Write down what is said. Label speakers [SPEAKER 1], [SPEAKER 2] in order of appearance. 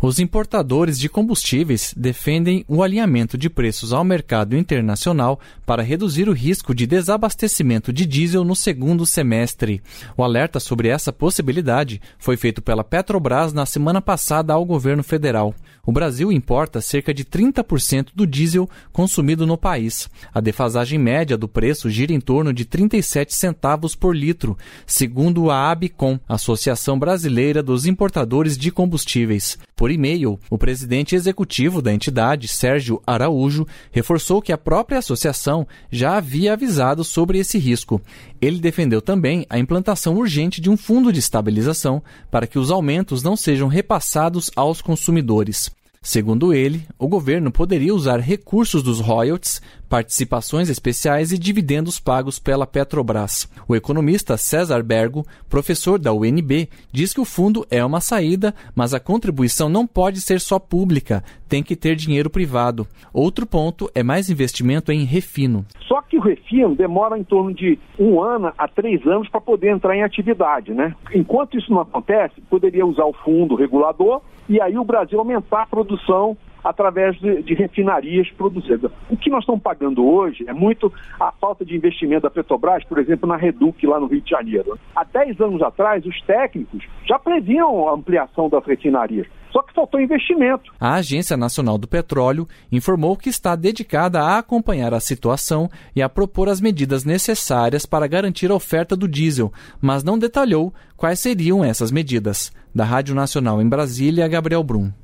[SPEAKER 1] Os importadores de combustíveis defendem o alinhamento de preços ao mercado internacional para reduzir o risco de desabastecimento de diesel no segundo semestre. O alerta sobre essa possibilidade foi feito pela Petrobras na semana passada ao governo federal. O Brasil importa cerca de 30% do diesel consumido no país. A defasagem média do preço gira em torno de 37 centavos por litro, segundo a ABICOM, Associação Brasileira dos Importadores de Combustíveis. Por e-mail, o presidente executivo da entidade, Sérgio Araújo, reforçou que a própria associação já havia avisado sobre esse risco. Ele defendeu também a implantação urgente de um fundo de estabilização para que os aumentos não sejam repassados aos consumidores. Segundo ele, o governo poderia usar recursos dos royalties, participações especiais e dividendos pagos pela Petrobras. O economista César Bergo, professor da UNB, diz que o fundo é uma saída, mas a contribuição não pode ser só pública, tem que ter dinheiro privado. Outro ponto é mais investimento em refino.
[SPEAKER 2] Só que o refino demora em torno de 1 ano a 3 anos para poder entrar em atividade, né? Enquanto isso não acontece, poderia usar o fundo regulador e aí o Brasil aumentar a produção através de refinarias produzidas. O que nós estamos pagando hoje é muito a falta de investimento da Petrobras, por exemplo, na Reduc, lá no Rio de Janeiro. Há 10 anos atrás, os técnicos já previam a ampliação das refinarias, só que faltou investimento.
[SPEAKER 1] A Agência Nacional do Petróleo informou que está dedicada a acompanhar a situação e a propor as medidas necessárias para garantir a oferta do diesel, mas não detalhou quais seriam essas medidas. Da Rádio Nacional em Brasília, Gabriel Brum.